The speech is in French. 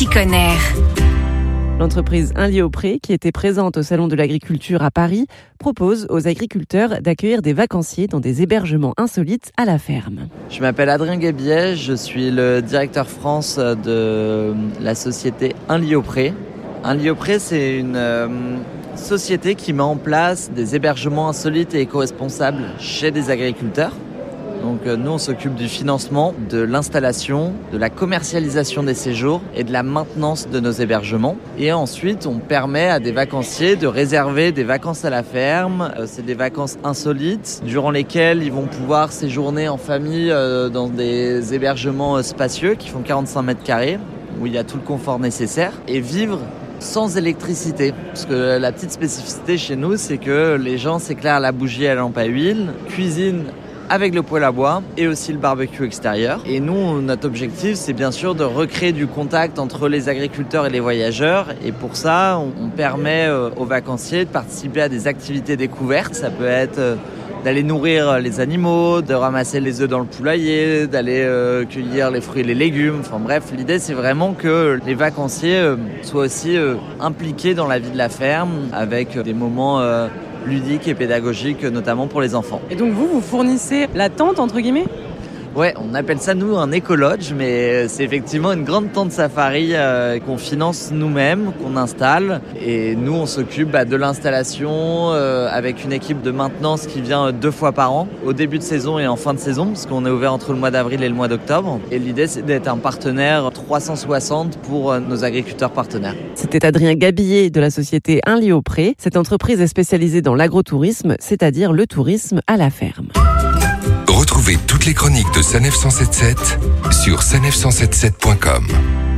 Petit Conner. L'entreprise Un lit au pré, qui était présente au Salon de l'Agriculture à Paris, propose aux agriculteurs d'accueillir des vacanciers dans des hébergements insolites à la ferme. Je m'appelle Adrien Gabillet, je suis le directeur France de la société Un lit au pré. Un lit au pré, c'est une société qui met en place des hébergements insolites et éco-responsables chez des agriculteurs. Donc nous, on s'occupe du financement, de l'installation, de la commercialisation des séjours et de la maintenance de nos hébergements. Et ensuite, on permet à des vacanciers de réserver des vacances à la ferme. C'est des vacances insolites durant lesquelles ils vont pouvoir séjourner en famille dans des hébergements spacieux qui font 45 mètres carrés, où il y a tout le confort nécessaire, et vivre sans électricité. Parce que la petite spécificité chez nous, c'est que les gens s'éclairent la bougie à lampe à huile, cuisinent avec le poêle à bois et aussi le barbecue extérieur. Et nous, notre objectif, c'est bien sûr de recréer du contact entre les agriculteurs et les voyageurs. Et pour ça, on permet aux vacanciers de participer à des activités découvertes. Ça peut être d'aller nourrir les animaux, de ramasser les œufs dans le poulailler, d'aller cueillir les fruits et les légumes. Enfin bref, l'idée, c'est vraiment que les vacanciers soient aussi impliqués dans la vie de la ferme avec des moments ludiques et pédagogiques, notamment pour les enfants. Et donc vous fournissez la tente, entre guillemets ? Ouais, on appelle ça nous un éco-lodge, mais c'est effectivement une grande tente safari qu'on finance nous-mêmes, qu'on installe. Et nous, on s'occupe de l'installation avec une équipe de maintenance qui vient 2 fois par an, au début de saison et en fin de saison, parce qu'on est ouvert entre le mois d'avril et le mois d'octobre. Et l'idée, c'est d'être un partenaire 360 pour nos agriculteurs partenaires. C'était Adrien Gabillet de la société Un lit au pré. Cette entreprise est spécialisée dans l'agrotourisme, c'est-à-dire le tourisme à la ferme. Retrouvez toutes les chroniques de Sanef 177 sur sanef177.com.